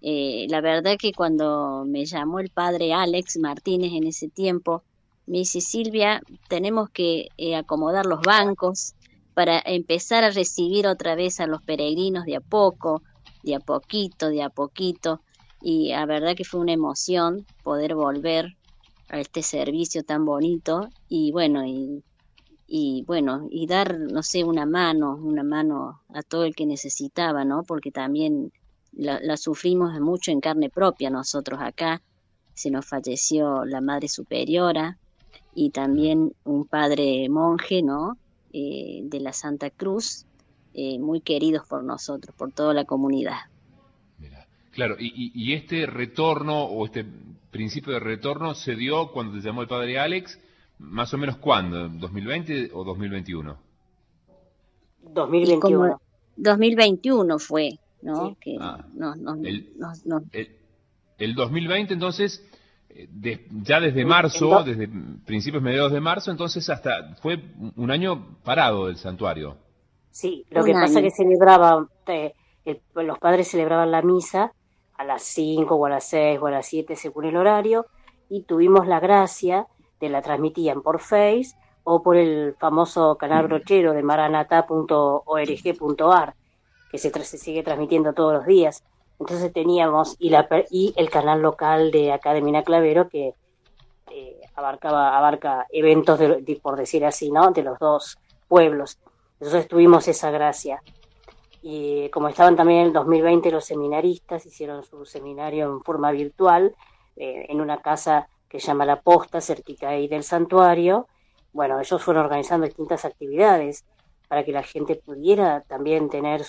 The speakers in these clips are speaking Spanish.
La verdad que cuando me llamó el padre Alex Martínez en ese tiempo, me dice, Silvia, tenemos que acomodar los bancos para empezar a recibir otra vez a los peregrinos de a poco, de a poquito, de a poquito. Y la verdad que fue una emoción poder volver a este servicio tan bonito y bueno, y dar, no sé, una mano a todo el que necesitaba, ¿no? Porque también la sufrimos mucho en carne propia nosotros acá. Se nos falleció la Madre Superiora y también un padre monje, ¿no? De la Santa Cruz, muy queridos por nosotros, por toda la comunidad. Mira, claro, y este retorno o este principio de retorno se dio cuando te llamó el padre Alex, más o menos ¿cuándo? ¿2020 o 2021? Y como 2021. 2021 fue, ¿no? Sí. Que Ah, nos, nos, el, nos el, el 2020 entonces, ya desde En marzo, do- desde principios mediados de marzo, entonces hasta fue un año parado del santuario. sí, lo un que pasa año. que celebraban, los padres celebraban la misa a las 5 o a las 6 o a las 7 según el horario, y tuvimos la gracia de la transmitían por Face o por el famoso canal brochero de maranata.org.ar, que se sigue transmitiendo todos los días. Entonces teníamos, y el canal local de acá de Mina Clavero, que abarca eventos, por decir así, ¿no? De los dos pueblos. Entonces tuvimos esa gracia. Y como estaban también en el 2020 los seminaristas, hicieron su seminario en forma virtual, en una casa que se llama La Posta, cerquita ahí del santuario. Bueno, ellos fueron organizando distintas actividades para que la gente pudiera también tener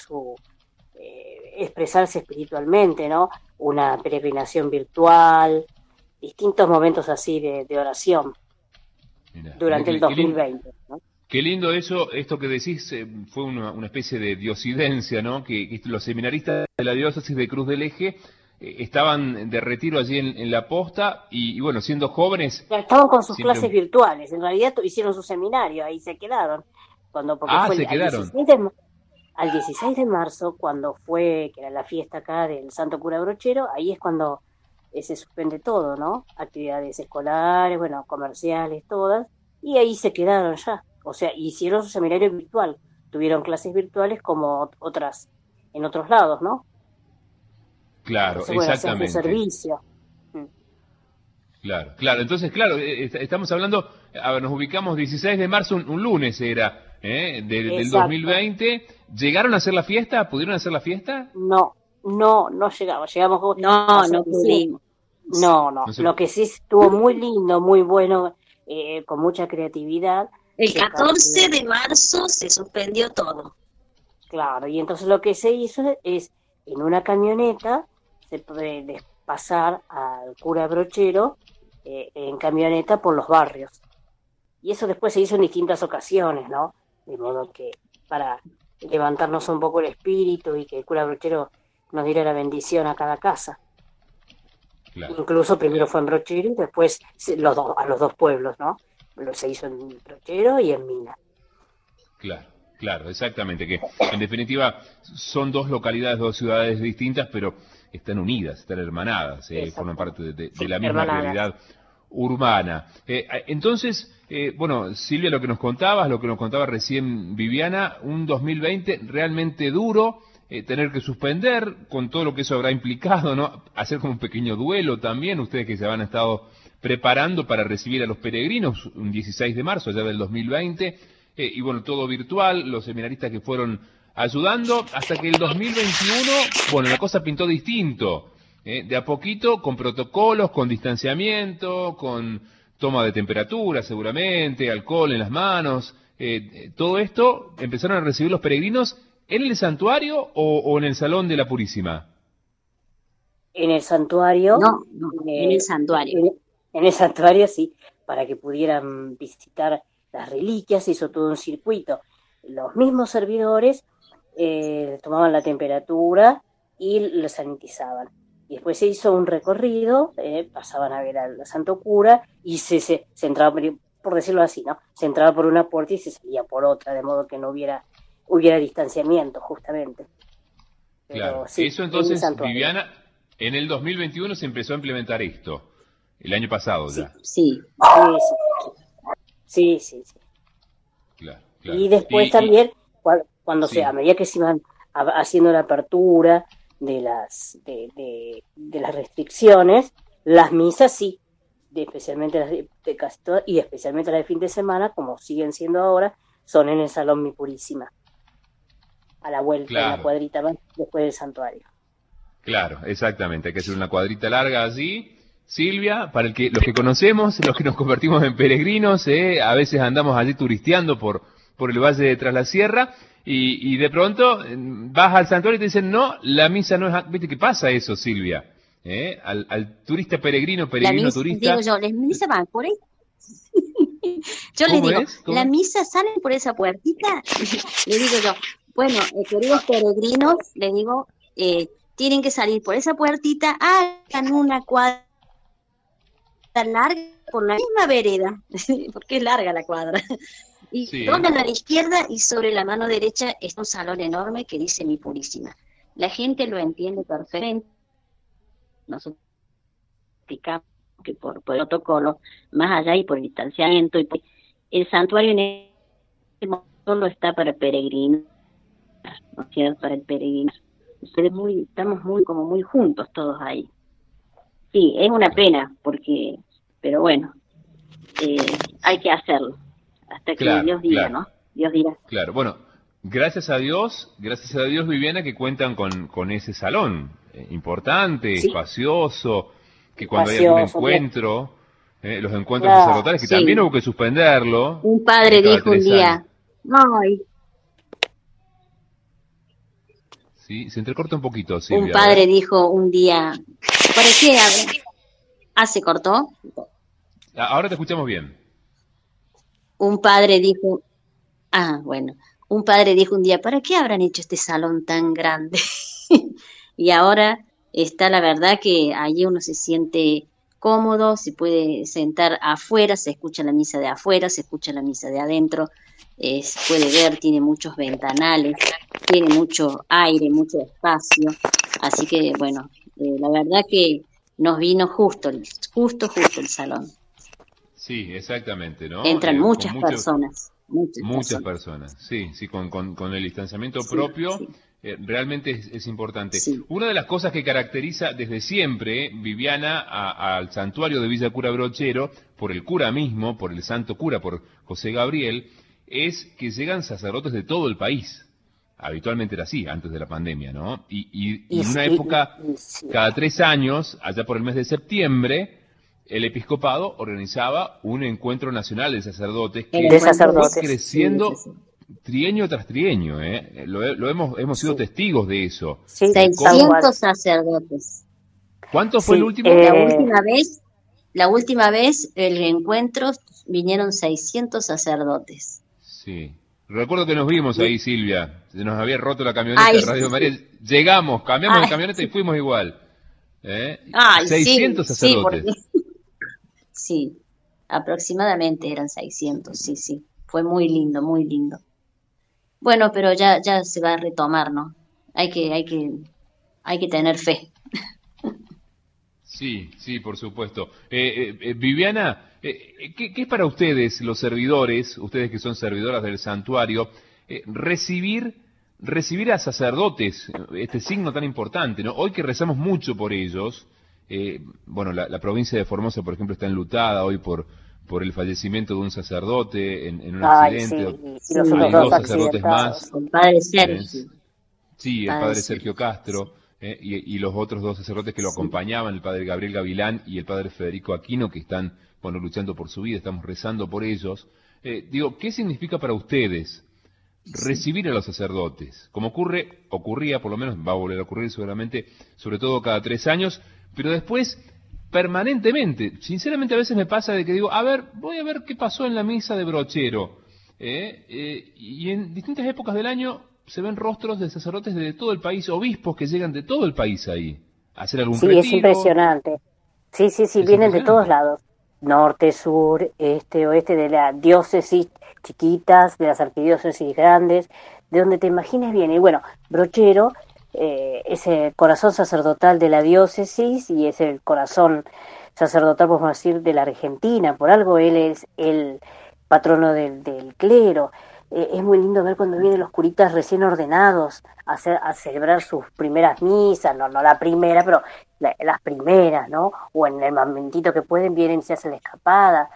expresarse espiritualmente, ¿no? Una peregrinación virtual, distintos momentos así de oración Mira durante el 2020, ¿no? qué lindo eso, esto que decís, fue una especie de diosidencia, ¿no? Que los seminaristas de la diócesis de Cruz del Eje estaban de retiro allí en la posta y bueno, siendo jóvenes, Ya estaban con sus siempre... clases virtuales, en realidad hicieron su seminario, ahí se quedaron, porque Ah, fue se quedaron. al 16 de marzo, cuando fue, que era la fiesta acá del Santo Cura Brochero, ahí es cuando se suspende todo, ¿no? Actividades escolares, bueno, comerciales, todas, y ahí se quedaron ya. O sea, hicieron su seminario virtual, tuvieron clases virtuales como otras, en otros lados, ¿no? Claro, Entonces, bueno, hacían su exactamente. servicio. Mm. Claro, claro. Entonces, claro, estamos hablando, a ver, nos ubicamos 16 de marzo, un lunes era, del Exacto. 2020. ¿Llegaron a hacer la fiesta? ¿Pudieron hacer la fiesta? No, no llegamos, llegamos a No, hacer, no pudimos. no, No sé. lo que sí estuvo muy lindo, muy bueno, con mucha creatividad, El se 14 calculó, de marzo se suspendió todo. claro, y entonces lo que se hizo es, en una camioneta, se puede pasar al cura Brochero, en camioneta por los barrios, y eso después se hizo en distintas ocasiones, ¿no? De modo que para levantarnos un poco el espíritu y que el cura Brochero nos diera la bendición a cada casa. Claro, Incluso primero claro. fue en Brochero y después a los dos pueblos, ¿no? Se hizo en Brochero y en Mina. Claro, claro, exactamente, que en definitiva son dos localidades, dos ciudades distintas, pero están unidas, están hermanadas, forman Exactamente. parte de Sí, la misma hermanadas. realidad urbana. Entonces, bueno, Silvia, lo que nos contabas, lo que nos contaba recién Viviana, un 2020 realmente duro, tener que suspender con todo lo que eso habrá implicado, ¿no? Hacer como un pequeño duelo también, ustedes que se han estado preparando para recibir a los peregrinos un 16 de marzo allá del 2020, y bueno, todo virtual, los seminaristas que fueron ayudando, hasta que el 2021, bueno, la cosa pintó distinto, de a poquito, con protocolos, con distanciamiento, con toma de temperatura seguramente, alcohol en las manos, todo esto empezaron a recibir los peregrinos en el santuario o en el Salón de la Purísima. En el santuario, No, no, en el eh, santuario. en el santuario sí, para que pudieran visitar las reliquias, se hizo todo un circuito. Los mismos servidores tomaban la temperatura y lo sanitizaban. Y después se hizo un recorrido, pasaban a ver al Santo Cura y se entraba, por decirlo así, ¿no? Se entraba por una puerta y se salía por otra, de modo que no hubiera distanciamiento, justamente. Claro, Pero sí, eso en el entonces, santuario. Viviana, En el 2021 se empezó a implementar esto, el año pasado Sí, ya. sí. Sí. Claro. Y después también, cuando sí. a medida que se iban haciendo la apertura de de las restricciones, las misas sí, especialmente las de casi todas, y especialmente las de fin de semana, como siguen siendo ahora, son en el Salón Mi Purísima, a la vuelta, en la cuadrita más después del santuario. Claro, exactamente. Hay que hacer una cuadrita larga allí. Silvia, para los que conocemos, los que nos convertimos en peregrinos, a veces andamos allí turisteando por el Valle de Tras la Sierra, y de pronto vas al santuario y te dicen, no, la misa no es... ¿Viste qué pasa eso, Silvia? Al turista peregrino turista... Digo yo, las misas van por ahí. Yo les digo, la misa salen por esa puertita. Le digo yo, bueno, queridos peregrinos, les digo, tienen que salir por esa puertita, hagan una cuadra larga por la misma vereda, porque es larga la cuadra, y doblan a la izquierda y sobre la mano derecha está un salón enorme que dice Mi Purísima. La gente lo entiende perfectamente. Nosotros explicamos que por el protocolo, más allá y por el distanciamiento, y el santuario en este momento solo está para peregrinos, ¿no es cierto? Para el peregrino. Estamos muy juntos todos ahí. Sí, es una pena, pero bueno, hay que hacerlo, hasta que Dios diga, ¿no? Dios dirá. Claro, bueno, gracias a Dios, Viviana, que cuentan con ese salón importante, espacioso, que cuando hay algún encuentro, los encuentros sacerdotales, que también hubo que suspenderlo. Un padre dijo un día, ¡ay! Sí, se entrecorta un poquito, Silvia. Un padre dijo un día, ¿para qué? ¿Se cortó? Ahora te escuchamos bien. Un padre dijo, un padre dijo un día, ¿para qué habrán hecho este salón tan grande? Y ahora está la verdad que allí uno se siente cómodo, se puede sentar afuera, se escucha la misa de afuera, se escucha la misa de adentro, se puede ver, tiene muchos ventanales, tiene mucho aire, mucho espacio, así que bueno, la verdad que nos vino justo el salón. Sí, exactamente, ¿no? Entran muchas personas. Muchas personas, sí, con el distanciamiento propio, realmente es importante. Sí. Una de las cosas que caracteriza desde siempre, Viviana, al santuario de Villa Cura Brochero, por el cura mismo, por el santo cura, por José Gabriel, es que llegan sacerdotes de todo el país. Habitualmente era así, antes de la pandemia, ¿no? Y en una época, cada 3 años, allá por el mes de septiembre, el episcopado organizaba un encuentro nacional de sacerdotes que fue creciendo trienio tras trienio, lo hemos sido testigos de eso. 600 sacerdotes. ¿Cuánto fue el último? La última vez el encuentro vinieron 600 sacerdotes. Sí. Recuerdo que nos vimos ahí, Silvia. Se nos había roto la camioneta de Radio María. Llegamos, cambiamos de camioneta y fuimos igual. 600 sacerdotes. Sí, aproximadamente eran 600, sí. Fue muy lindo, muy lindo. Bueno, pero ya se va a retomar, ¿no? Hay que tener fe. Sí, por supuesto. Viviana, ¿qué es para ustedes, los servidores, ustedes que son servidoras del santuario, recibir a sacerdotes, este signo tan importante, ¿no? Hoy que rezamos mucho por ellos, la provincia de Formosa, por ejemplo, está enlutada hoy por el fallecimiento de un sacerdote en un accidente. Sí, hay 2 sacerdotes más. El padre Sergio. Sí, el padre Sergio Castro. Y los otros 2 sacerdotes que lo acompañaban, el padre Gabriel Gavilán y el padre Federico Aquino, que están luchando por su vida, estamos rezando por ellos. ¿Qué significa para ustedes recibir a los sacerdotes? Como ocurría, por lo menos va a volver a ocurrir seguramente, sobre todo cada 3 años, pero después permanentemente. Sinceramente a veces me pasa de que digo, voy a ver qué pasó en la misa de Brochero. Y en distintas épocas del año se ven rostros de sacerdotes de todo el país, obispos que llegan de todo el país ahí a hacer algún retiro. Sí, es impresionante. Sí, vienen de todos lados. Norte, sur, este, oeste, de las diócesis chiquitas, de las arquidiócesis grandes, de donde te imagines viene. Y bueno, Brochero es el corazón sacerdotal de la diócesis y es el corazón sacerdotal, podemos decir, de la Argentina. Por algo él es el patrono del clero. Es muy lindo ver cuando vienen los curitas recién ordenados a celebrar sus primeras misas, no la primera, pero las primeras, ¿no? O en el momentito que pueden vienen y se hacen la escapada.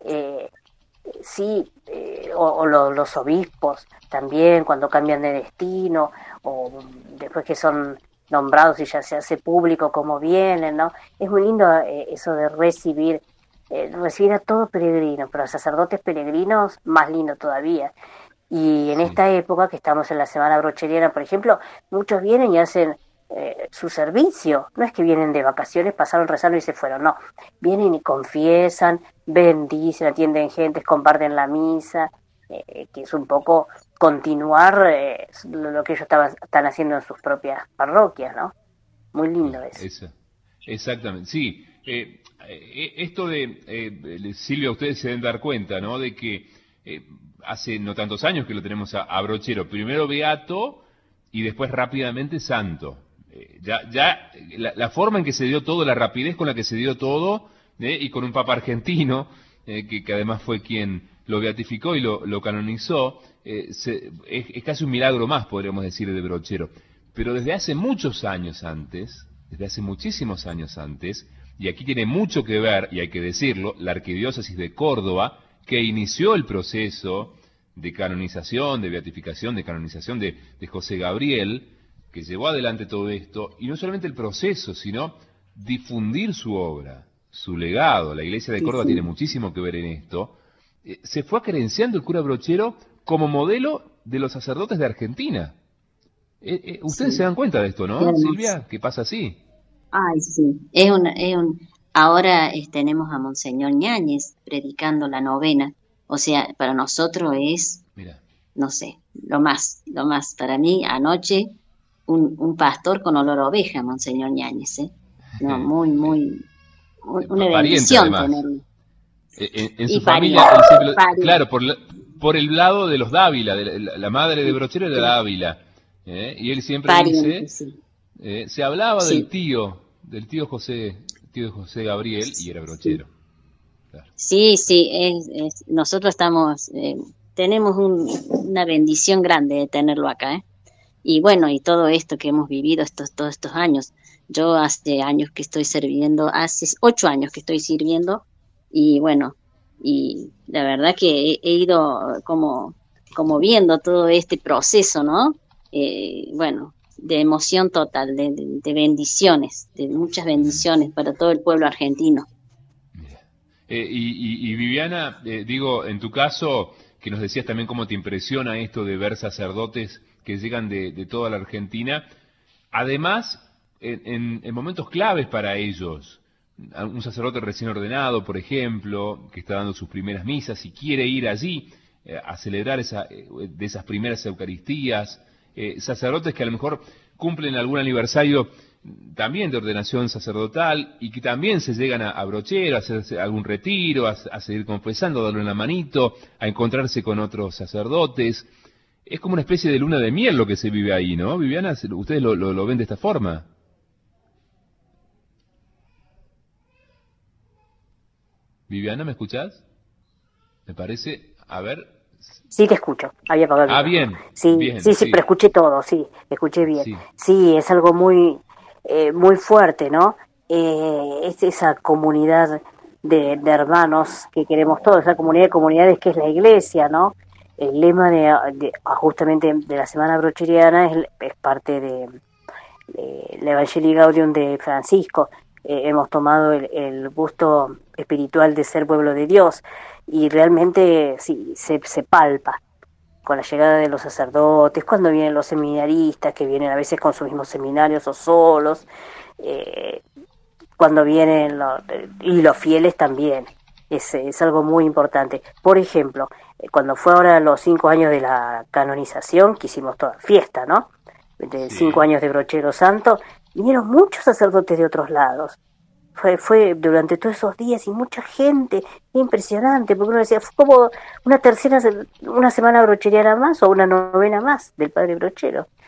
Sí, los obispos también cuando cambian de destino, o después que son nombrados y ya se hace público cómo vienen, ¿no? Es muy lindo eso de recibir a todos peregrinos, pero a sacerdotes peregrinos más lindo todavía. Y en esta época que estamos en la Semana Brocheriana, por ejemplo, muchos vienen y hacen su servicio. No es que vienen de vacaciones, pasaron rezando y se fueron, no. Vienen y confiesan, bendicen, atienden gentes, comparten la misa, que es un poco continuar lo que ellos están haciendo en sus propias parroquias, ¿no? Muy lindo eso. Exactamente, sí. Esto Silvia, ustedes se deben dar cuenta, ¿no? De que hace no tantos años que lo tenemos a Brochero, primero beato y después rápidamente santo. La forma en que se dio todo, la rapidez con la que se dio todo, y con un papa argentino, que además fue quien lo beatificó y lo canonizó, es casi un milagro más, podríamos decir, de Brochero. Pero desde hace muchos años antes, desde hace muchísimos años antes, y aquí tiene mucho que ver, y hay que decirlo, la Arquidiócesis de Córdoba, que inició el proceso de canonización, de beatificación, de canonización de José Gabriel, que llevó adelante todo esto, y no solamente el proceso, sino difundir su obra, su legado. La Iglesia de Córdoba tiene muchísimo que ver en esto. Se fue acerenciando el cura Brochero como modelo de los sacerdotes de Argentina. Ustedes se dan cuenta de esto, ¿no, Silvia? ¿Qué pasa así? Ay, sí. Ahora tenemos a Monseñor Ñáñez predicando la novena. O sea, para nosotros es, Mira, no sé, lo más. Para mí, anoche, un pastor con olor a oveja, Monseñor Ñáñez, ¿eh? No, una bendición tenerlo. En su familia, claro, por el lado de los Dávila, la madre de Brochero era Dávila, y él siempre dice, se hablaba del tío José Gabriel, y era Brochero. Claro. Sí, nosotros tenemos una bendición grande de tenerlo acá, ¿eh? Y bueno, y todo esto que hemos vivido todos estos años. Yo hace años que estoy sirviendo, hace 8 años que estoy sirviendo, y bueno, y la verdad que he ido como viendo todo este proceso, ¿no? Bueno, de emoción total, de bendiciones, de muchas bendiciones para todo el pueblo argentino. Y Viviana, digo, en tu caso, que nos decías también cómo te impresiona esto de ver sacerdotes que llegan de toda la Argentina, además, en momentos claves para ellos, un sacerdote recién ordenado, por ejemplo, que está dando sus primeras misas y quiere ir allí a celebrar de esas primeras Eucaristías, sacerdotes que a lo mejor cumplen algún aniversario también de ordenación sacerdotal y que también se llegan a Brochero, a hacer algún retiro, a seguir confesando, a darle una manito, a encontrarse con otros sacerdotes. Es como una especie de luna de miel lo que se vive ahí, ¿no, Viviana? ¿Ustedes lo ven de esta forma? Viviana, ¿me escuchás? Me parece, a ver... Sí, te escucho. Había apagado el bien. Sí, bien, sí, pero escuché todo, sí, escuché bien. Sí, es algo muy fuerte, ¿no? Es esa comunidad de hermanos que queremos todos, esa comunidad de comunidades que es la Iglesia, ¿no? El lema justamente de la Semana Brocheriana es parte de la Evangelii Gaudium de Francisco. Hemos tomado el gusto espiritual de ser pueblo de Dios y realmente sí, se palpa con la llegada de los sacerdotes, cuando vienen los seminaristas, que vienen a veces con sus mismos seminarios o solos, cuando vienen y los fieles también. Es algo muy importante. Por ejemplo, cuando fue ahora los 5 años de la canonización, que hicimos toda fiesta, ¿no? De 5 años de Brochero Santo, vinieron muchos sacerdotes de otros lados. Fue durante todos esos días y mucha gente, impresionante, porque uno decía, fue como una semana brocheriana más o una novena más del Padre Brochero.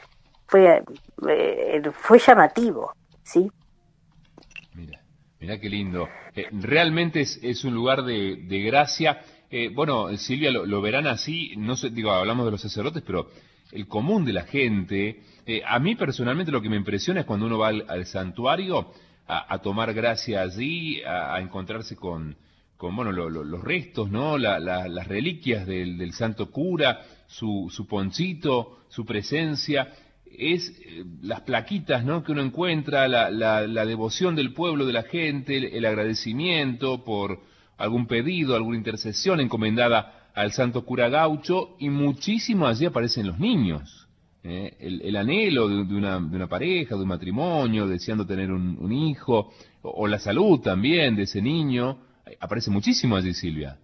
fue llamativo, ¿sí? Mira qué lindo. Realmente es un lugar de gracia. Bueno, Silvia, lo verán así, no sé, digo, hablamos de los sacerdotes, pero el común de la gente, a mí personalmente lo que me impresiona es cuando uno va al santuario a tomar gracia allí, a encontrarse con bueno, los restos, ¿no? Las reliquias del santo cura, su ponchito, su presencia, las plaquitas, ¿no? Que uno encuentra, la devoción del pueblo, de la gente, el agradecimiento por algún pedido, alguna intercesión encomendada al santo cura gaucho, y muchísimo allí aparecen los niños. El anhelo de una pareja, de un matrimonio, deseando tener un hijo, o la salud también de ese niño, aparece muchísimo allí, Silvia.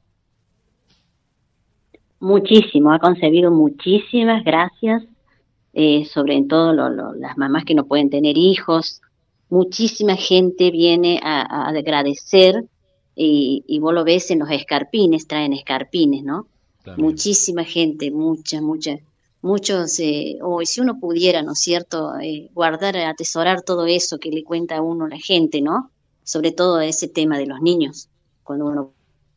Muchísimo, ha concebido muchísimas gracias, sobre todo las mamás que no pueden tener hijos. Muchísima gente viene a agradecer, y vos lo ves en los escarpines, traen escarpines, ¿no? También. Muchísima gente, muchos, si uno pudiera, ¿no es cierto?, guardar, atesorar todo eso que le cuenta a uno la gente, ¿no? Sobre todo ese tema de los niños, cuando uno...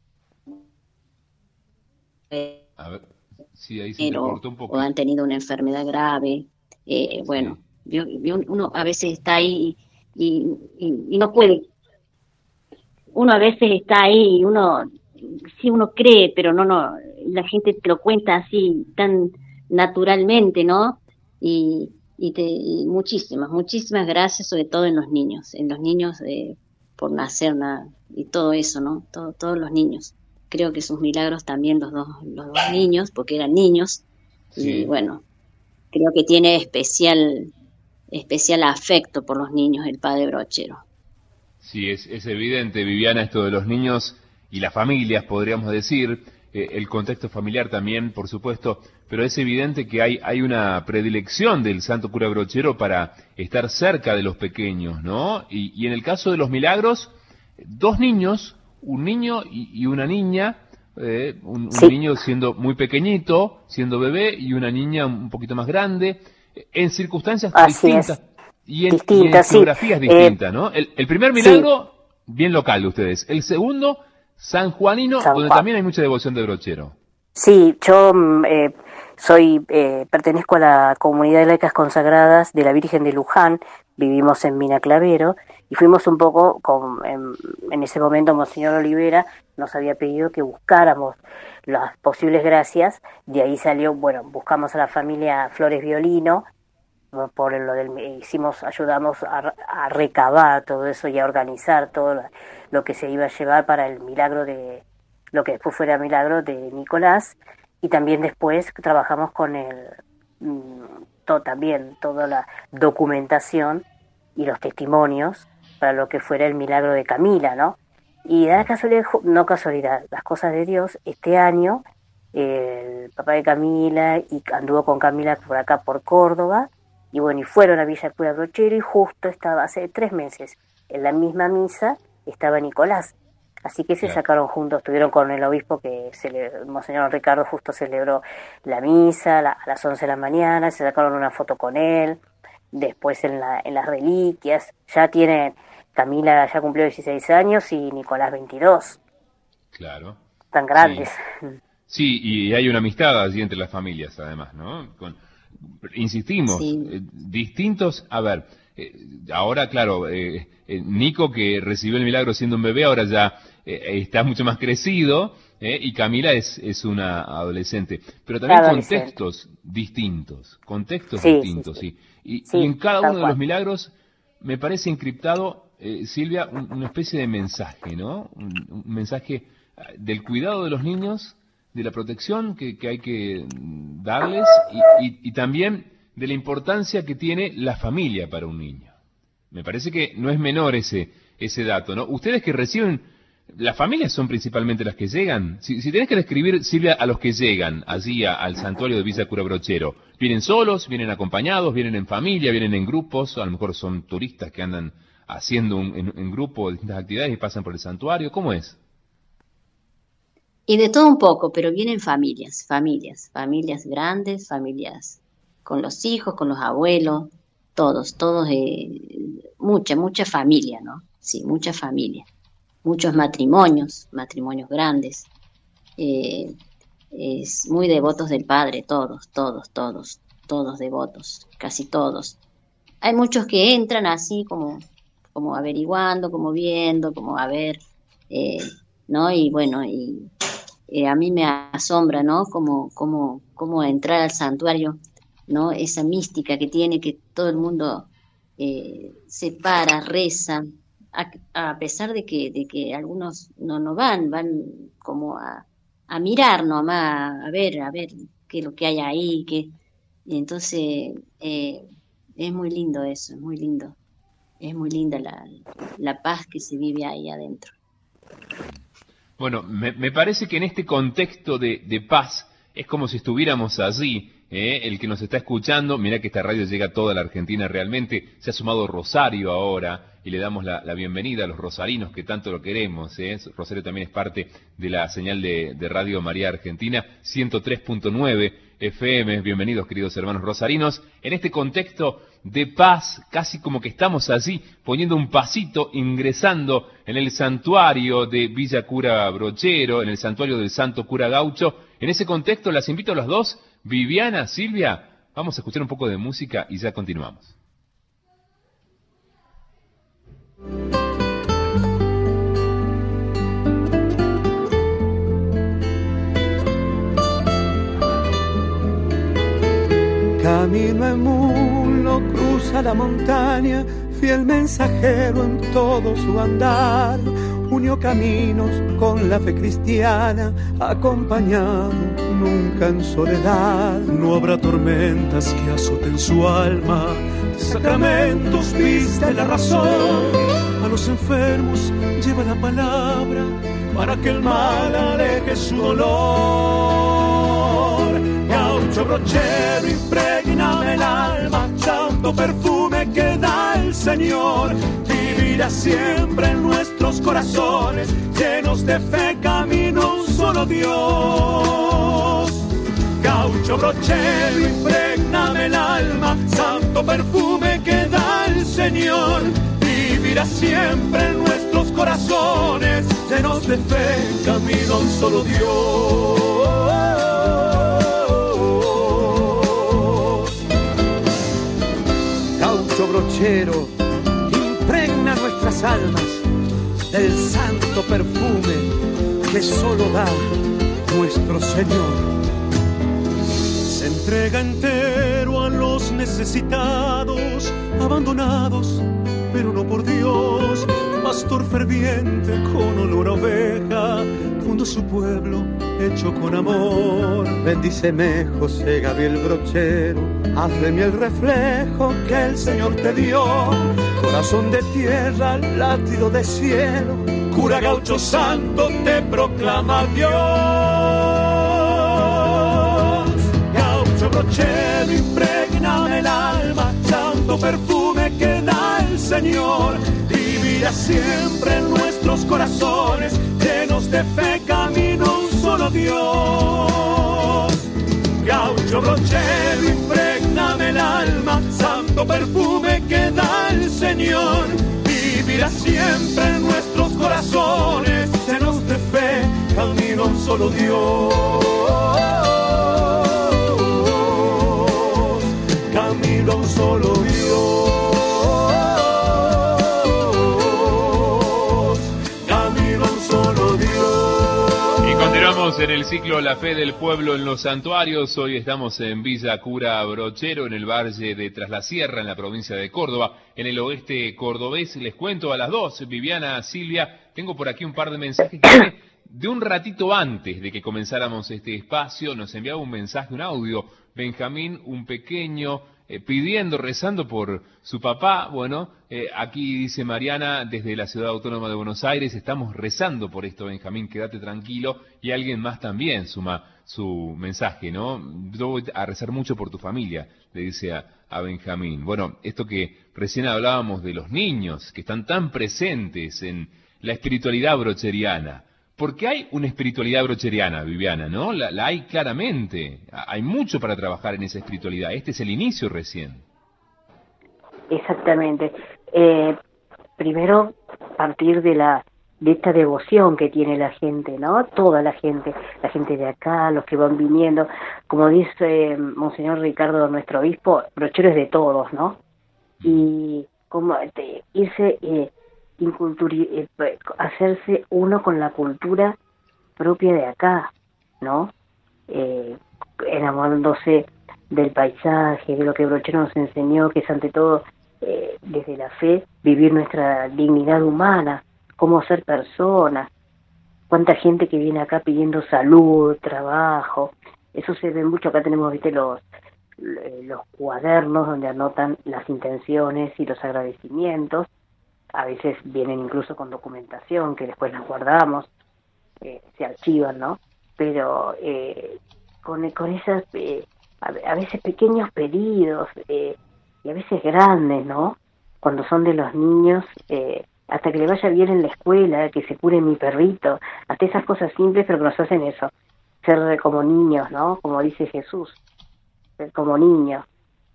A ver, sí, ahí se cortó un poco. O han tenido una enfermedad grave, bueno, sí. Uno a veces está ahí y no puede. Uno a veces está ahí y uno cree, pero no, la gente te lo cuenta así tan naturalmente, ¿no? Y muchísimas gracias, sobre todo en los niños por nacer, y todo eso, ¿no? Todos los niños. Creo que sus milagros también los dos niños, porque eran niños, sí. Y bueno, creo que tiene especial afecto por los niños el padre Brochero. Sí, es evidente, Viviana, esto de los niños y las familias, podríamos decir, el contexto familiar también, por supuesto, pero es evidente que hay una predilección del santo cura Brochero para estar cerca de los pequeños, ¿no? Y en el caso de los milagros, 2 niños, un niño y una niña, un niño siendo muy pequeñito, siendo bebé, y una niña un poquito más grande, en circunstancias distintas. Y en geografías distintas, ¿no? El primer milagro, bien local de ustedes. El segundo, sanjuanino, donde también hay mucha devoción de Brochero. Sí, yo pertenezco a la comunidad de laicas consagradas de la Virgen de Luján, vivimos en Mina Clavero, y fuimos un poco, en ese momento Monseñor Olivera nos había pedido que buscáramos las posibles gracias, de ahí salió, bueno, buscamos a la familia Flores Violino, ayudamos a recabar todo eso y a organizar todo lo que se iba a llevar para el milagro lo que después fuera el milagro de Nicolás, y también después trabajamos con toda la documentación y los testimonios para lo que fuera el milagro de Camila, ¿no? Y da la casualidad, las cosas de Dios, este año el papá de Camila anduvo con Camila por acá por Córdoba, y bueno, y fueron a Villa Cura Brochero, y justo estaba hace 3 meses en la misma misa estaba Nicolás, así que se sacaron juntos, estuvieron con el obispo Monseñor Ricardo justo celebró la misa a las 11 de la mañana, se sacaron una foto con él, después en las reliquias, Camila ya cumplió 16 años y Nicolás 22. Claro. Tan grandes. Sí, y hay una amistad allí entre las familias, además, ¿no? Insistimos, distintos, a ver, ahora, claro, Nico, que recibió el milagro siendo un bebé, ahora ya está mucho más crecido, y Camila es una adolescente, pero también contextos distintos, sí. Y en cada uno de los milagros me parece encriptado, Silvia, una especie de mensaje, ¿no? Un mensaje del cuidado de los niños, de la protección que hay que darles, y también de la importancia que tiene la familia para un niño. Me parece que no es menor ese dato, ¿no? Ustedes que reciben, las familias son principalmente las que llegan. Si tenés que describir, Silvia, a los que llegan allí al santuario de Villa Cura Brochero, ¿vienen solos, vienen acompañados, vienen en familia, vienen en grupos? A lo mejor son turistas que andan haciendo en grupo distintas actividades y pasan por el santuario. ¿Cómo es? Y de todo un poco, pero vienen familias grandes, familias con los hijos, con los abuelos, todos, mucha familia, ¿no? Sí, mucha familia, muchos matrimonios grandes, es muy devotos del Padre, todos devotos, casi todos. Hay muchos que entran así como averiguando, como viendo, como a ver, ¿no? Y bueno, a mí me asombra, ¿no? Como entrar al santuario, ¿no? Esa mística que tiene, que todo el mundo se para, reza, a pesar de que algunos no van como a mirar nomás, a ver qué es lo que hay ahí, y entonces es muy lindo eso, es muy lindo. Es muy linda la paz que se vive ahí adentro. Bueno, me parece que en este contexto de paz es como si estuviéramos allí. El que nos está escuchando, mira que esta radio llega a toda la Argentina realmente, se ha sumado Rosario ahora y le damos la bienvenida a los rosarinos que tanto lo queremos. Rosario también es parte de la señal de Radio María Argentina, 103.9 FM. Bienvenidos, queridos hermanos rosarinos, en este contexto de paz, casi como que estamos allí poniendo un pasito, ingresando en el santuario de Villa Cura Brochero, en el santuario del Santo Cura Gaucho. En ese contexto las invito a las dos, Viviana, Silvia, vamos a escuchar un poco de música y ya continuamos. Camino en mulo, cruza la montaña, fiel mensajero en todo su andar. Unió caminos con la fe cristiana, acompañado nunca en soledad. No habrá tormentas que azoten su alma, de sacramentos viste la razón. A los enfermos lleva la palabra, para que el mal aleje su dolor. Gaucho brochero, imprégname el alma, santo perfume que da el Señor. Vivirá siempre en nuestros corazones, llenos de fe, camino un solo Dios. Gaucho brochero, imprégname el alma, santo perfume que da el Señor. Vivirá siempre en nuestros corazones, llenos de fe, camino un solo Dios. Gaucho brochero, impregna nuestras almas del santo perfume que solo da nuestro Señor. Se entrega entero a los necesitados, abandonados, pero no por Dios. Pastor ferviente con olor a oveja, fundó su pueblo hecho con amor. Bendíceme, José Gabriel Brochero, haz de mí el reflejo que el Señor te dio. Corazón de tierra, latido de cielo, cura gaucho santo te proclama Dios. Gaucho brochero, impregna el alma, santo perfume que da el Señor. Vivirá siempre en nuestros corazones, llenos de fe, camino un solo Dios. Gaucho brochero, imprégname el alma, santo perfume que da el Señor. Vivirá siempre en nuestros corazones, llenos de fe, camino un solo Dios. Camino un solo Dios. Continuamos en el ciclo La Fe del Pueblo en los Santuarios. Hoy estamos en Villa Cura Brochero, en el valle de Tras la Sierra, en la provincia de Córdoba, en el oeste cordobés. Les cuento a las dos, Viviana, Silvia, tengo por aquí un par de mensajes que de un ratito antes de que comenzáramos este espacio nos enviaba un mensaje, un audio, Benjamín, un pequeño, pidiendo, rezando por su papá. Bueno, aquí dice Mariana, desde la Ciudad Autónoma de Buenos Aires, estamos rezando por esto, Benjamín, quédate tranquilo. Y alguien más también suma su mensaje, ¿no? Yo voy a rezar mucho por tu familia, le dice a Benjamín. Bueno, esto que recién hablábamos de los niños, que están tan presentes en la espiritualidad brocheriana. Porque hay una espiritualidad brocheriana, Viviana, ¿no? La hay claramente. Hay mucho para trabajar en esa espiritualidad. Este es el inicio recién. Exactamente. Primero, partir de esta devoción que tiene la gente, ¿no? Toda la gente de acá, los que van viniendo. Como dice Monseñor Ricardo, nuestro obispo, brochero es de todos, ¿no? Y como irse, hacerse uno con la cultura propia de acá, ¿no? Enamorándose del paisaje, de lo que Brochero nos enseñó, que es ante todo, desde la fe, vivir nuestra dignidad humana, cómo ser personas, cuánta gente que viene acá pidiendo salud, trabajo, eso se ve mucho. Acá tenemos, viste, los cuadernos donde anotan las intenciones y los agradecimientos, a veces vienen incluso con documentación que después las guardamos, se archivan, ¿no? Pero con esas, a veces pequeños pedidos, y a veces grandes, ¿no? Cuando son de los niños, hasta que le vaya bien en la escuela, que se cure mi perrito, hasta esas cosas simples, pero que nos hacen eso, ser como niños, ¿no? Como dice Jesús, ser como niños.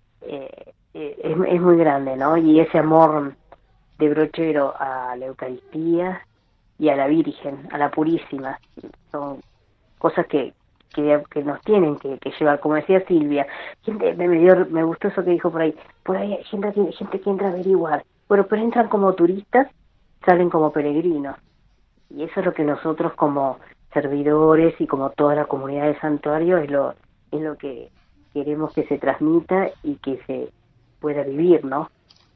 Es muy grande, ¿no? Y ese amor de Brochero a la Eucaristía y a la Virgen, a la Purísima, son cosas que nos tienen que llevar, como decía Silvia. Gente, me gustó eso que dijo por ahí hay gente que entra a averiguar, bueno, pero entran como turistas, salen como peregrinos, y eso es lo que nosotros como servidores y como toda la comunidad de santuario es lo que queremos que se transmita y que se pueda vivir, ¿no?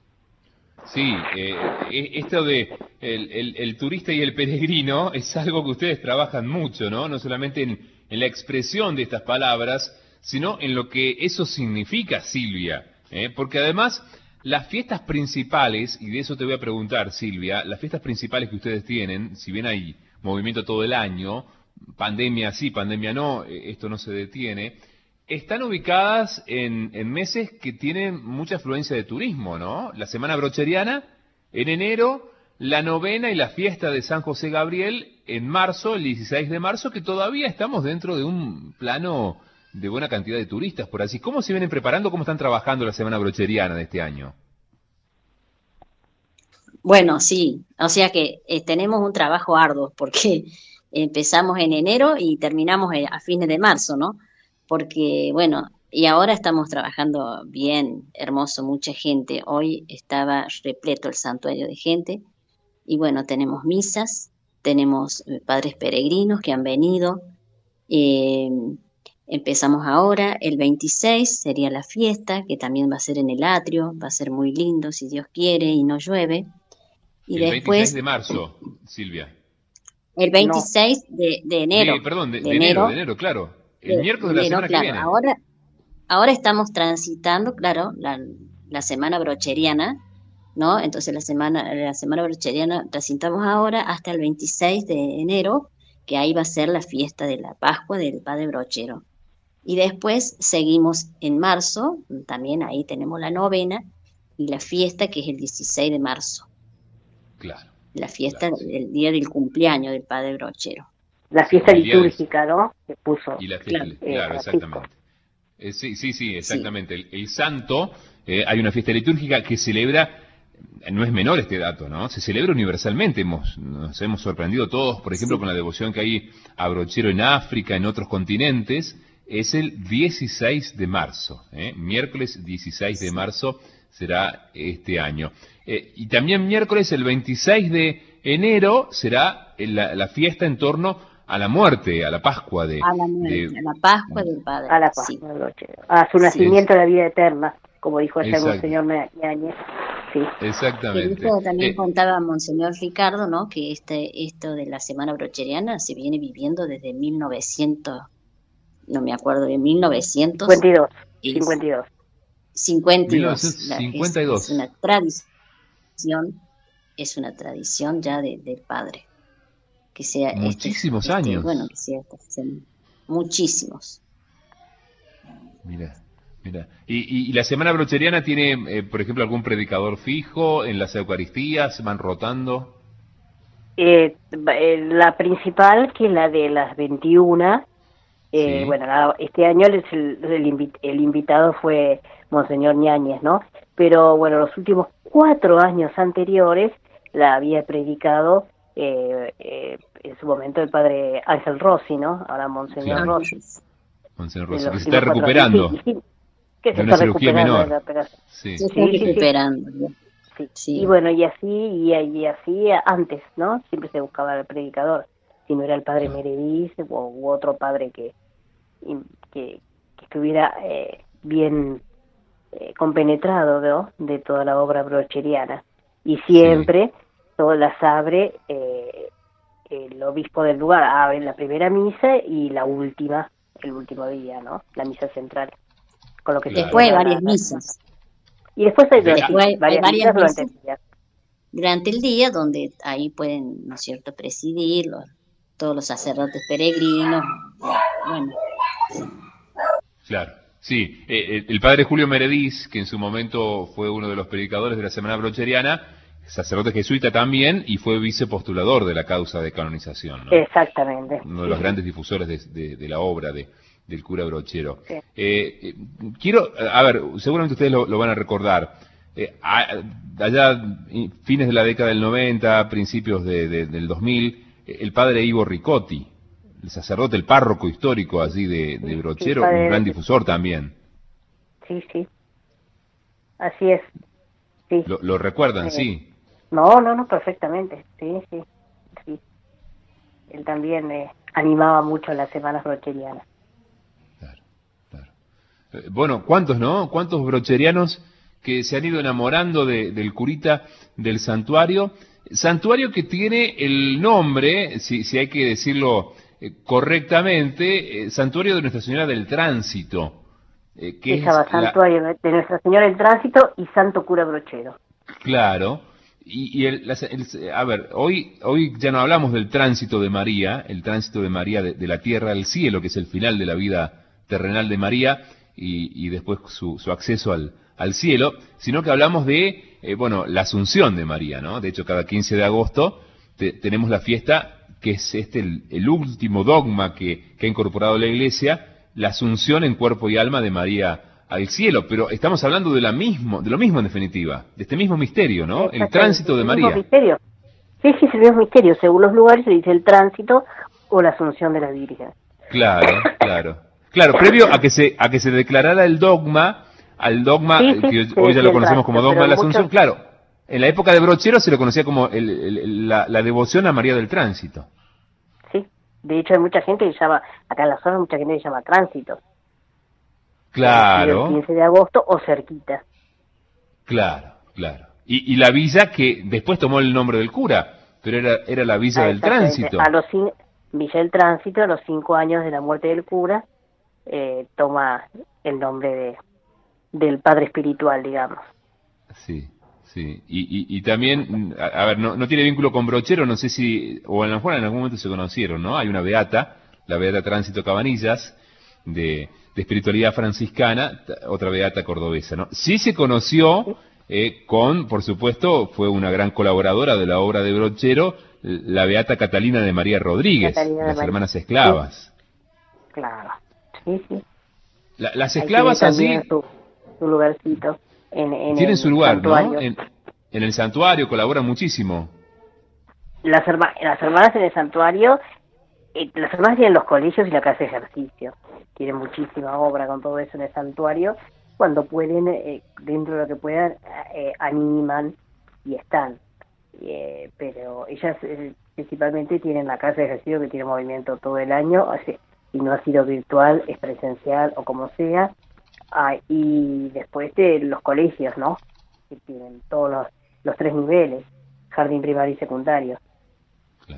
Sí, esto de el turista y el peregrino es algo que ustedes trabajan mucho, ¿no? No solamente en la expresión de estas palabras, sino en lo que eso significa, Silvia. Porque además, las fiestas principales, y de eso te voy a preguntar, Silvia, las fiestas principales que ustedes tienen, si bien hay movimiento todo el año, pandemia sí, pandemia no, esto no se detiene, están ubicadas en meses que tienen mucha afluencia de turismo, ¿no? La Semana Brocheriana en enero, la novena y la fiesta de San José Gabriel en marzo, el 16 de marzo, que todavía estamos dentro de un plano de buena cantidad de turistas por así. ¿Cómo se vienen preparando, cómo están trabajando la Semana Brocheriana de este año? Bueno, sí, o sea que tenemos un trabajo arduo porque empezamos en enero y terminamos a fines de marzo, ¿no? Porque, bueno, y ahora estamos trabajando bien, hermoso, mucha gente. Hoy estaba repleto el santuario de gente y, bueno, tenemos misas, tenemos padres peregrinos que han venido. Empezamos ahora, el 26 sería la fiesta, que también va a ser en el atrio, va a ser muy lindo si Dios quiere y no llueve. Y el después, 26 de marzo, Silvia. El 26 de enero. Perdón, de enero, claro. El miércoles de la semana que viene. Ahora estamos transitando, claro, la semana brocheriana, ¿no? Entonces la semana brocheriana transitamos ahora hasta el 26 de enero, que ahí va a ser la fiesta de la Pascua del Padre Brochero. Y después seguimos en marzo, también ahí tenemos la novena y la fiesta que es el 16 de marzo. Claro. La fiesta del día del cumpleaños del Padre Brochero. La fiesta litúrgica, ¿no? Que puso. Y la fiesta, claro, exactamente. Sí, exactamente. Sí. El santo, hay una fiesta litúrgica que celebra, no es menor este dato, ¿no? Se celebra universalmente. Nos hemos sorprendido todos, por ejemplo, con la devoción que hay a Brochero en África, en otros continentes. Es el 16 de marzo, miércoles 16 de marzo será este año. Y también miércoles, el 26 de enero, será la fiesta en torno a la muerte, a la Pascua a la Pascua del Padre. A la Pascua del Brochero. A su nacimiento de la vida eterna, como dijo ayer Monseñor Ñañez. Sí. Exactamente. Esto también contaba Monseñor Ricardo, ¿no? Que esto de la Semana Brocheriana se viene viviendo desde 1900, no me acuerdo, de 1952. 1952. Es una tradición ya del Padre. Que sea muchísimos años. Bueno, que sea muchísimos. Mira. ¿Y la Semana Brocheriana tiene, por ejemplo, algún predicador fijo en las Eucaristías? ¿Van rotando? La principal, que es la de las 21. Sí. Bueno, este año el invitado fue Monseñor Ñáñez, ¿no? Pero bueno, los últimos 4 años anteriores la había predicado en su momento el padre Ángel Rossi, ¿no? Ahora Monseñor Claro. Rossi. Monseñor De Rossi, los que se está últimos 4 recuperando años. Sí, que de se una está cirugía recuperando de menor. la operación. Sí. Se está Sí, sí, sí. recuperando. Sí. Sí. Y bueno, y así antes, ¿no? Siempre se buscaba el predicador, si no era el padre Claro. Meredith u otro padre que estuviera bien compenetrado, ¿no? De toda la obra brocheriana. Y siempre todas las abre el obispo del lugar, abre la primera misa y la última, el último día, ¿no? La misa central. Con lo que Claro. Después hay varias misas. Y después hay, Después hay varias misas durante el día. durante el día, donde ahí pueden, ¿no es cierto?, presidir todos los sacerdotes peregrinos. Bueno, Claro, sí. El padre Julio Meredith, que en su momento fue uno de los predicadores de la Semana Brocheriana, sacerdote jesuita también, y fue vicepostulador de la causa de canonización, ¿no? Exactamente. Uno de los grandes difusores de la obra del cura Brochero. Sí. Quiero, a ver, seguramente ustedes lo van a recordar. Allá, fines de la década del 90, principios del 2000, el padre Ivo Ricotti, el sacerdote, el párroco histórico allí de Brochero, sí, un gran difusor también. Sí, sí. Así es. Sí. ¿Lo recuerdan? Sí. No, perfectamente. Sí. Él también animaba mucho las semanas brocherianas. Claro. Bueno, ¿cuántos, no? ¿Cuántos brocherianos que se han ido enamorando del curita del santuario? Santuario que tiene el nombre, si hay que decirlo correctamente, Santuario de Nuestra Señora del Tránsito. Que es Santuario de Nuestra Señora del Tránsito y Santo Cura Brochero. Claro. Y a ver, hoy ya no hablamos del tránsito de María, el tránsito de María de la tierra al cielo, que es el final de la vida terrenal de María, y después su acceso al cielo, sino que hablamos de, la Asunción de María, ¿no? De hecho, cada 15 de agosto tenemos la fiesta, que es el último dogma que ha incorporado la Iglesia, la Asunción en cuerpo y alma de María al cielo, pero estamos hablando de lo mismo en definitiva, de este mismo misterio, ¿no? El tránsito de María. Misterio. Sí, es el mismo misterio, según los lugares se dice el tránsito o la Asunción de la Virgen. Claro, previo a que se declarara el dogma, que hoy ya lo conocemos como dogma de la Asunción, claro, en la época de Brochero se lo conocía como la devoción a María del Tránsito. Sí, de hecho hay mucha gente que llama, acá en la zona mucha gente que llama tránsito. Claro. El 15 de agosto o cerquita. Claro. Y la villa que después tomó el nombre del cura, pero era la Villa del Tránsito. Villa del Tránsito, a los 5 años de la muerte del cura, toma el nombre del padre espiritual, digamos. Sí. Y también, a ver, no tiene vínculo con Brochero, no sé si, o a lo mejor en algún momento se conocieron, ¿no? Hay una beata, la beata Tránsito Cabanillas, de espiritualidad franciscana, otra beata cordobesa, ¿no? Sí se conoció por supuesto, fue una gran colaboradora de la obra de Brochero, la beata Catalina de María Rodríguez, las hermanas esclavas. Sí. Claro, sí. Las esclavas así... Su lugarcito. Tienen su lugar, santuario, ¿no? En el santuario colaboran muchísimo. Las hermanas en el santuario, las hermanas tienen los colegios y la casa de ejercicio. Tienen muchísima obra con todo eso en el santuario. Cuando pueden, dentro de lo que puedan, animan y están. Pero ellas principalmente tienen la casa de ejercicio que tiene movimiento todo el año. Si no ha sido virtual, es presencial o como sea. Y después de los colegios, ¿no? Que tienen todos los 3 niveles, jardín primario y secundario. Claro.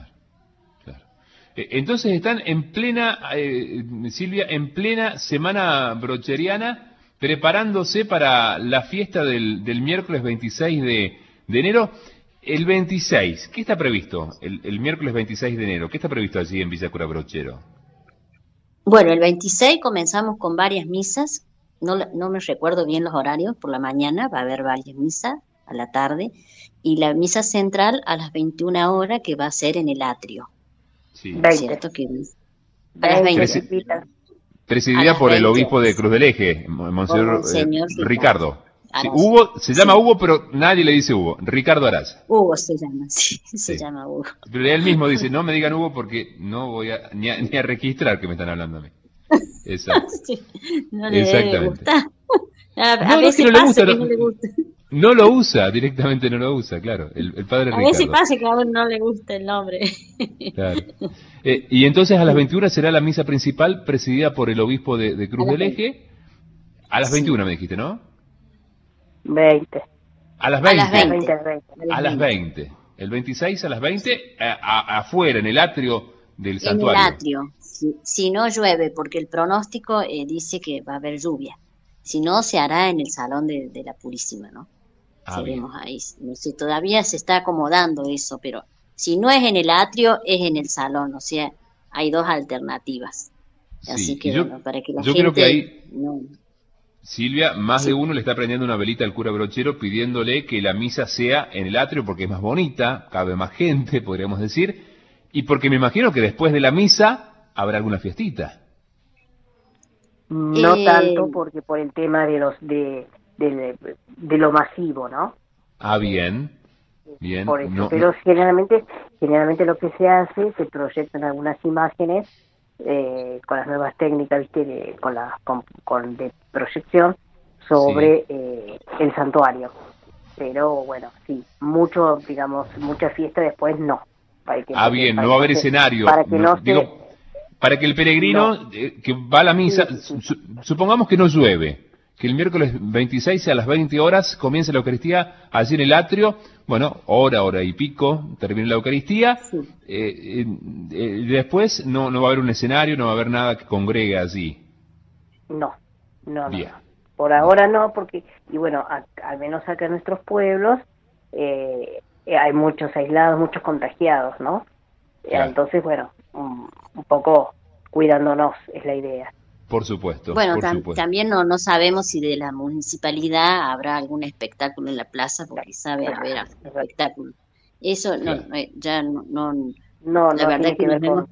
Entonces están en plena, Silvia, en plena semana brocheriana, preparándose para la fiesta del miércoles 26 de enero. El 26, ¿qué está previsto? El miércoles 26 de enero, ¿qué está previsto allí en Villa Cura Brochero? Bueno, el 26 comenzamos con varias misas. No me recuerdo bien los horarios, por la mañana va a haber varias misas. a la tarde, y la misa central a las 21 horas, que va a ser en el atrio. Sí. ¿No es 20. cierto? A las 20. Presidida A las por el 20. obispo de Cruz del Eje, Monseñor Monseñor Ricardo. Sí, Araz. Hugo, se llama Sí. Hugo, pero nadie le dice Hugo. Ricardo Araz. Hugo se llama, sí, Sí. se llama Hugo. Pero él mismo dice, no me digan Hugo porque no voy a ni a registrar que me están hablando a mí. Exacto. Sí, no le debe Exactamente. gustar. A No, no, veces que no le pasa gusta, que no, no le gusta. no lo usa, directamente no lo usa, claro. El padre A veces Ricardo. pasa que a uno no le gusta el nombre. Claro. Y entonces a las 21 será la misa principal presidida por el obispo de A Cruz las del 20. Eje. A las Sí. 21 me dijiste, ¿no? 20. A las A las 20. 20. 20. A las 20. El 26 a las 20, afuera, en el atrio del En el santuario. atrio. Si no llueve, porque el pronóstico dice que va a haber lluvia. Si no, se hará en el Salón de la Purísima, ¿no? Ah, bien. Seremos ahí. No sé, todavía se está acomodando eso, pero si no es en el atrio, es en el salón. O sea, hay dos alternativas. Así Sí, que, y yo, bueno, para que la yo gente... creo que ahí, no, Silvia, más de sí. uno le está prendiendo una velita al cura Brochero pidiéndole que la misa sea en el atrio porque es más bonita, cabe más gente, podríamos decir, y porque me imagino que después de la misa habrá alguna fiestita. No Eh, tanto porque por el tema de de lo masivo, ¿no? Ah, bien, bien. Por eso, No, pero no. generalmente lo que se hace, se proyectan algunas imágenes con las nuevas técnicas, viste, de proyección sobre el santuario. Pero bueno, sí, mucha fiesta después no. Ah, bien, no va a haber escenario. Para que no digo, se... para que el peregrino que va a la misa, Sí. supongamos que no llueve, que el miércoles 26 a las 20 horas comience la Eucaristía allí en el atrio, bueno, hora y pico, termina la Eucaristía, sí. Después no va a haber un escenario, no va a haber nada que congregue allí. No. Bien. Por ahora no, porque, y bueno, al menos acá en nuestros pueblos hay muchos aislados, muchos contagiados, ¿no? Claro. Entonces, bueno, un poco cuidándonos es la idea. Por supuesto, Bueno, por supuesto. también no sabemos si de la municipalidad habrá algún espectáculo en la plaza, porque sabe haber espectáculo. Eso Claro. ya no, No la verdad tiene que que ver con...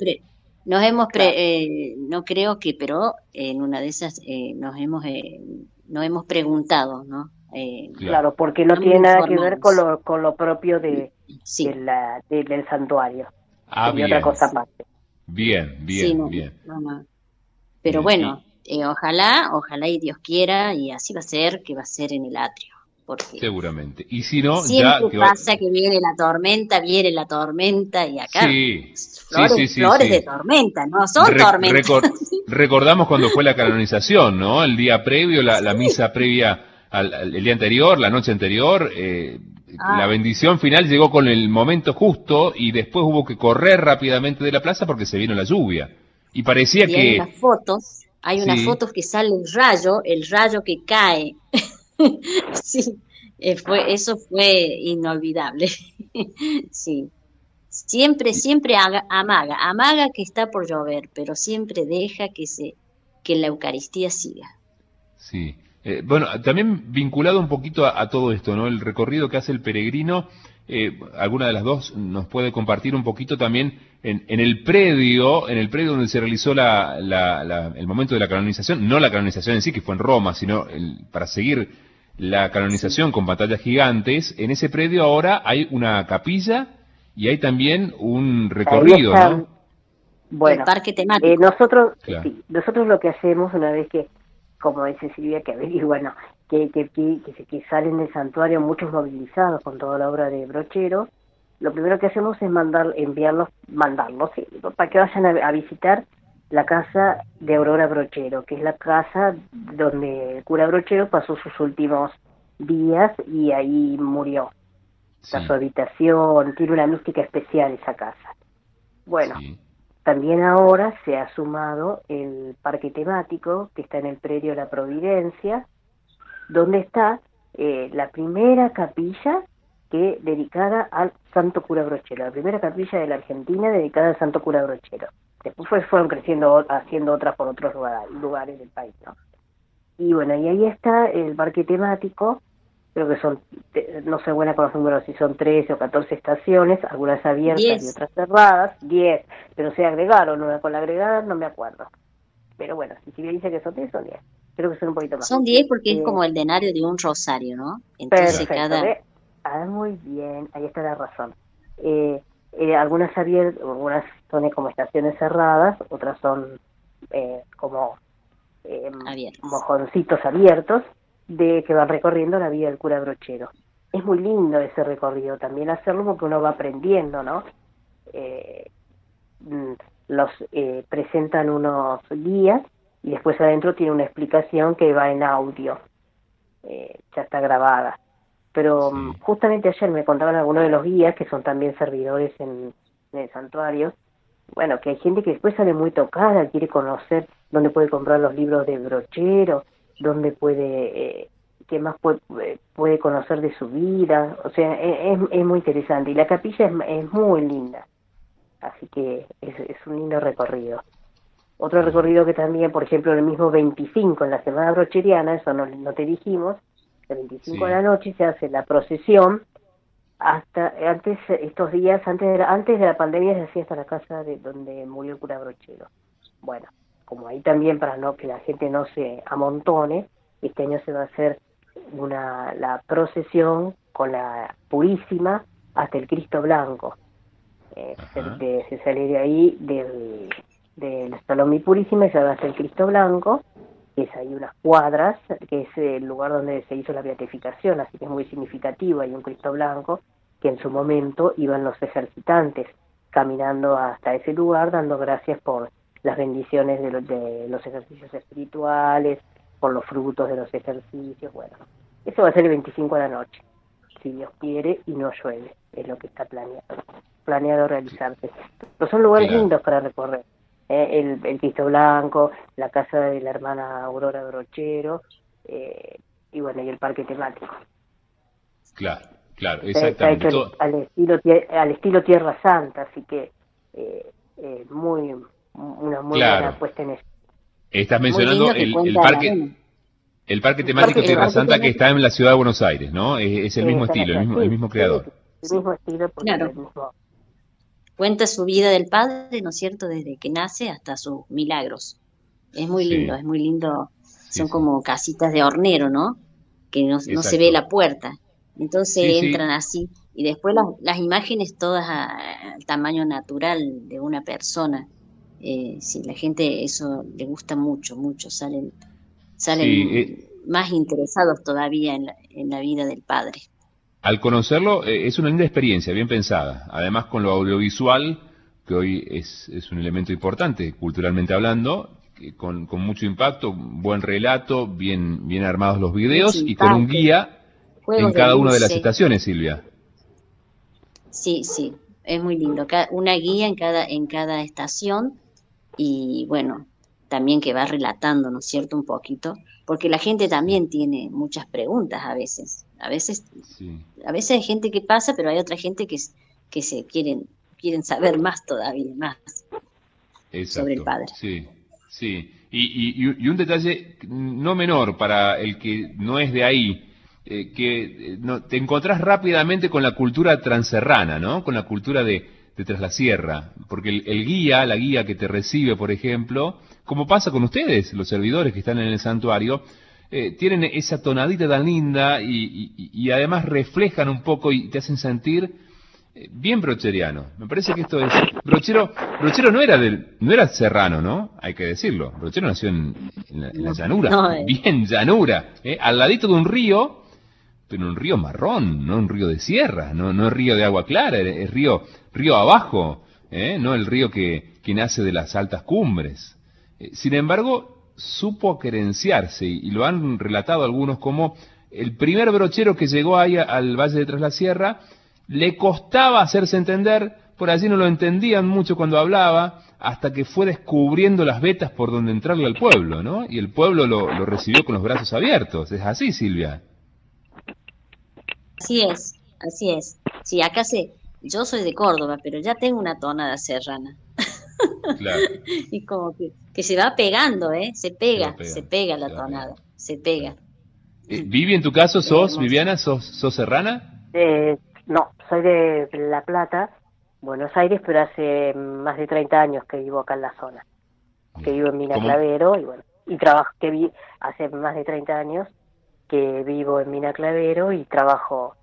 no creo que, pero en una de esas nos hemos preguntado, ¿no? Claro, porque no Estamos tiene nada que ver informados. con lo propio Sí, del santuario. Ah, Sería bien. otra cosa aparte. Bien, sí, bien. no. Pero Bien, bueno, ojalá y Dios quiera, y así va a ser, que va a ser en el atrio, porque seguramente. Y si no, siempre ya... pasa que viene la tormenta, y acá Sí, flores de tormenta, no son tormentas. Recordamos cuando fue la canonización, ¿no? El día previo, la misa previa el día anterior, la noche anterior, la bendición final llegó con el momento justo y después hubo que correr rápidamente de la plaza porque se vino la lluvia. Y parecía Y que... hay unas fotos que sale el rayo que cae. Sí, eso fue inolvidable. Sí. Siempre amaga que está por llover, pero siempre deja que la Eucaristía siga. Sí. Bueno, también vinculado un poquito a todo esto, ¿no? El recorrido que hace el peregrino, alguna de las dos nos puede compartir un poquito también en el predio donde se realizó el momento de la canonización, no la canonización en sí, que fue en Roma, sino para seguir la canonización con pantallas gigantes. En ese predio ahora hay una capilla y hay también un recorrido, ¿no? Bueno, el parque temático. Nosotros lo que hacemos una vez que, como dice Silvia, que salen del santuario muchos movilizados con toda la obra de Brochero, lo primero que hacemos es mandarlos para que vayan a visitar la casa de Aurora Brochero, que es la casa donde el cura Brochero pasó sus últimos días y ahí murió. Sí. Su habitación, tiene una mística especial esa casa. Bueno, sí. También ahora se ha sumado el parque temático que está en el predio La Providencia, donde está la primera capilla dedicada al Santo Cura Brochero, la primera capilla de la Argentina dedicada al Santo Cura Brochero. Después fueron creciendo, haciendo otras por otros lugares del país, ¿no? Y bueno, y ahí está el parque temático, creo que son, no soy buena con los números, si son 13 o 14 estaciones, algunas abiertas 10. y otras cerradas, 10, pero se agregaron, una con la agregada no me acuerdo. Pero bueno, si me dice que son 10, son 10. Creo que son un poquito más. Son 10 porque es como el denario de un rosario, ¿no? Entonces Perfecto, muy bien, ahí está la razón. Algunas son como estaciones cerradas, otras son como mojoncitos abiertos que van recorriendo la vida del cura Brochero. Es muy lindo ese recorrido también hacerlo porque uno va aprendiendo, ¿no? Los presentan unos guías y después adentro tiene una explicación que va en audio, ya está grabada. Pero justamente ayer me contaban algunos de los guías que son también servidores en el santuario, bueno, que hay gente que después sale muy tocada, quiere conocer dónde puede comprar los libros de Brochero, dónde puede, qué más puede conocer de su vida, o sea, es muy interesante. Y la capilla es muy linda, así que es un lindo recorrido. Otro recorrido que también, por ejemplo, el mismo 25, en la Semana Brocheriana, eso no te dijimos, el 25 de la noche se hace la procesión, estos días, antes de la pandemia se hacía hasta la casa de donde murió el cura Brochero. Bueno, como ahí también para que la gente no se amontone, este año se va a hacer la procesión con la Purísima hasta el Cristo Blanco. Se sale de ahí del Salón Purísima y se va hasta el Cristo Blanco, que es ahí unas cuadras, que es el lugar donde se hizo la beatificación, así que es muy significativo. Hay un Cristo Blanco que en su momento iban los ejercitantes caminando hasta ese lugar dando gracias por las bendiciones de los ejercicios espirituales, por los frutos de los ejercicios. Bueno, eso va a ser el 25 de la noche, si Dios quiere y no llueve, es lo que está planeado realizarse. Pero son lugares lindos para recorrer. El Cristo Blanco, la casa de la hermana Aurora Brochero, y bueno, y el parque temático. Claro, exactamente. Está hecho al estilo Tierra Santa, así que una muy buena puesta en eso. Estás mencionando el parque temático Tierra Santa que está en la ciudad de Buenos Aires, ¿no? Es el mismo estilo, el mismo creador. El mismo estilo, porque claro. el mismo... Cuenta su vida del padre, ¿no es cierto?, desde que nace hasta sus milagros. Es muy lindo, es muy lindo. Son como casitas de hornero, ¿no? Que no se ve la puerta. Entonces entran así. Y después las imágenes todas al tamaño natural de una persona. Si la gente eso le gusta mucho, salen más interesados todavía en la vida del padre. Al conocerlo, es una linda experiencia, bien pensada. Además, con lo audiovisual, que hoy es un elemento importante, culturalmente hablando, con mucho impacto, buen relato, bien armados los videos y con un guía en cada una de las estaciones, Silvia. Sí, es muy lindo. Una guía en cada estación y, bueno, también que va relatando, ¿no es cierto?, un poquito, porque la gente también tiene muchas preguntas a veces. A veces hay gente que pasa, pero hay otra gente que se quieren saber más todavía, más sobre el padre. Sí. Y un detalle no menor para el que no es de ahí, que te encontrás rápidamente con la cultura transerrana, ¿no? Con la cultura de Tras la Sierra, porque la guía que te recibe, por ejemplo, como pasa con ustedes, los servidores que están en el santuario, tienen esa tonadita tan linda y además reflejan un poco y te hacen sentir bien brocheriano. Me parece que esto es... Brochero no era serrano, ¿no? Hay que decirlo. Brochero nació en la llanura, bien llanura, al ladito de un río, pero un río marrón, no un río de sierra, no es río de agua clara, es río abajo, no el río que nace de las altas cumbres. Sin embargo, supo querenciarse y lo han relatado algunos como el primer brochero que llegó ahí al Valle de Tras la Sierra, le costaba hacerse entender, por allí no lo entendían mucho cuando hablaba, hasta que fue descubriendo las vetas por donde entrarle al pueblo, ¿no? Y el pueblo lo recibió con los brazos abiertos. ¿Es así, Silvia? Así es. Sí, yo soy de Córdoba, pero ya tengo una tonada serrana. Claro. Y como que se va pegando, se pega la tonada, se pega. Vivi, en tu caso, Viviana, sos serrana? No, soy de La Plata, Buenos Aires, pero hace más de 30 años que vivo acá en la zona. Que vivo en Mina Clavero, y bueno, y trabajo, hace más de 30 años que vivo en Mina Clavero y trabajo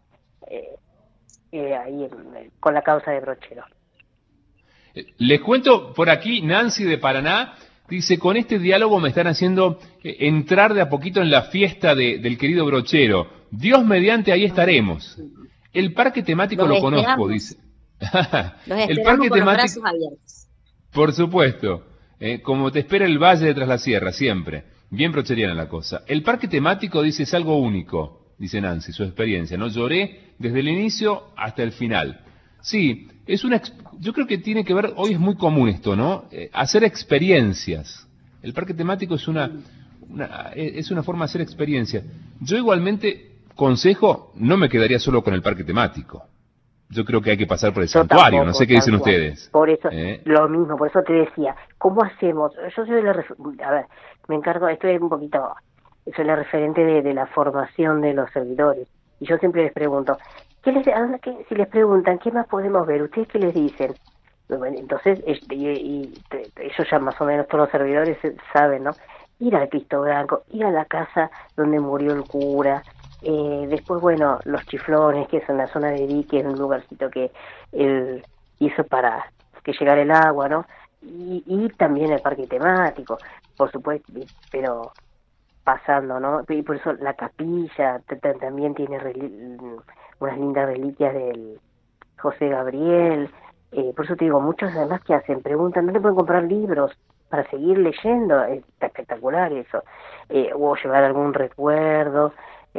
ahí con la causa de Brochero. Les cuento por aquí, Nancy de Paraná dice: con este diálogo me están haciendo entrar de a poquito en la fiesta del querido Brochero. Dios mediante, ahí estaremos. El parque temático lo conozco, dice. El parque temático, los brazos abiertos. Por supuesto, como te espera el valle de Tras la Sierra, siempre. Bien brocheriana la cosa. El parque temático, dice, es algo único, dice Nancy, su experiencia. No lloré desde el inicio hasta el final. Sí, yo creo que tiene que ver, hoy es muy común esto, ¿no? Hacer experiencias. El parque temático es una forma de hacer experiencias. Yo igualmente, consejo, no me quedaría solo con el parque temático. Yo creo que hay que pasar por el santuario, tampoco, no sé qué dicen ustedes. Por eso, lo mismo, por eso te decía, ¿cómo hacemos? Yo soy a ver, me encargo, estoy un poquito, soy la referente de la formación de los servidores, y yo siempre les pregunto, si les preguntan, ¿qué más podemos ver? ¿Ustedes qué les dicen? Bueno, entonces, ellos ya más o menos todos los servidores saben, ¿no? Ir al Cristo Blanco, ir a la casa donde murió el cura. Después, bueno, los Chiflones, que es en la zona de Dique, es un lugarcito que él hizo para que llegara el agua, ¿no? Y también el parque temático, por supuesto, pero pasando, ¿no? Y por eso la capilla también tiene unas lindas reliquias del José Gabriel. Por eso te digo, muchos además que hacen, preguntan, ¿dónde pueden comprar libros para seguir leyendo? Está espectacular eso. O llevar algún recuerdo.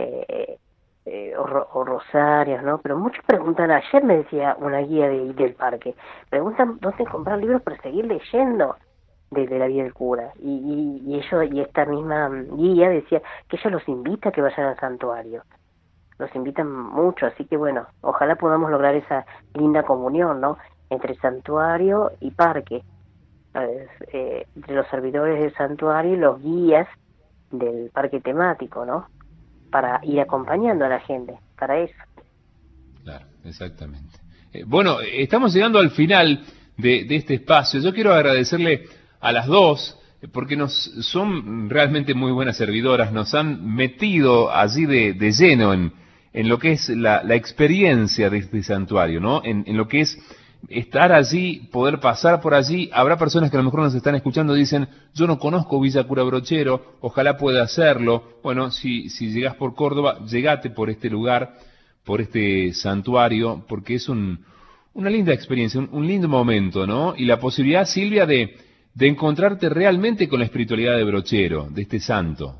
O rosarios, ¿no? Pero muchos preguntan, ayer me decía una guía del parque, preguntan dónde comprar libros para seguir leyendo de la vida del cura, y esta misma guía decía que ella los invita a que vayan al santuario, los invitan mucho, así que bueno, ojalá podamos lograr esa linda comunión, ¿no? Entre santuario y parque, entre los servidores del santuario y los guías del parque temático, ¿no? Para ir acompañando a la gente, para eso. Claro, exactamente. Bueno, estamos llegando al final de este espacio. Yo quiero agradecerle a las dos, porque son realmente muy buenas servidoras, nos han metido allí de lleno en lo que es la experiencia de este santuario, ¿no? En lo que es estar allí, poder pasar por allí. Habrá personas que a lo mejor nos están escuchando y dicen, yo no conozco Villa Cura Brochero, ojalá pueda hacerlo. Bueno, si llegás por Córdoba, llegate por este lugar, por este santuario, porque es una linda experiencia, un lindo momento, ¿no? Y la posibilidad, Silvia, de encontrarte realmente con la espiritualidad de Brochero, de este santo.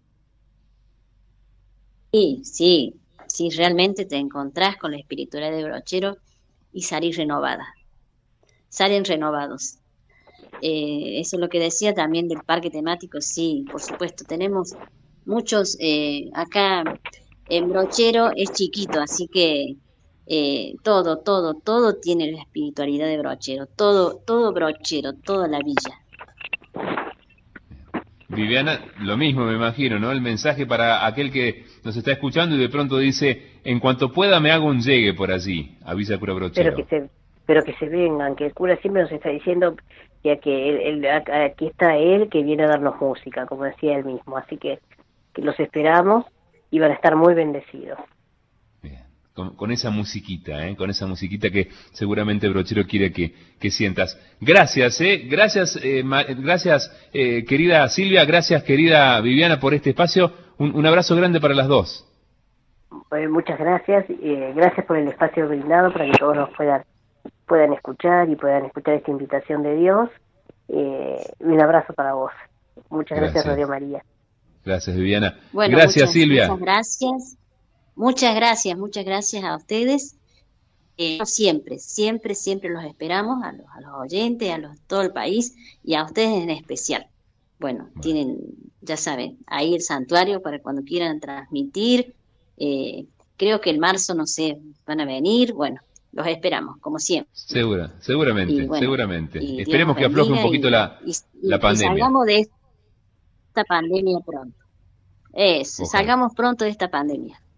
Sí, realmente te encontrás con la espiritualidad de Brochero y salís renovada, salen renovados. Eso es lo que decía también del parque temático. Sí, por supuesto, tenemos muchos, acá en Brochero es chiquito, así que todo tiene la espiritualidad de Brochero, todo Brochero, toda la villa. Viviana, lo mismo me imagino, ¿no? El mensaje para aquel que nos está escuchando y de pronto dice, en cuanto pueda me hago un llegue por allí, a Villa Cura Brochero. Pero que se vengan, que el cura siempre nos está diciendo que aquí está él que viene a darnos música, como decía él mismo, así que los esperamos y van a estar muy bendecidos. Bien. Con esa musiquita, con esa musiquita que seguramente Brochero quiere que sientas. Gracias, gracias, querida Silvia, gracias, querida Viviana, por este espacio. Un abrazo grande para las dos. Muchas gracias, gracias por el espacio brindado para que todos nos puedan escuchar y puedan escuchar esta invitación de Dios. Un abrazo para vos. Muchas gracias, Radio María. Gracias, Viviana. Bueno, gracias, Silvia. Muchas gracias a ustedes. Siempre los esperamos, a los oyentes, todo el país y a ustedes en especial. Bueno, tienen, ya saben, ahí el santuario para cuando quieran transmitir. Creo que en marzo, no sé, van a venir. Bueno, los esperamos, como siempre. Seguramente. Esperemos que afloje un poquito la pandemia. Y salgamos de esta pandemia pronto. Eso, Ojalá. salgamos pronto de esta pandemia.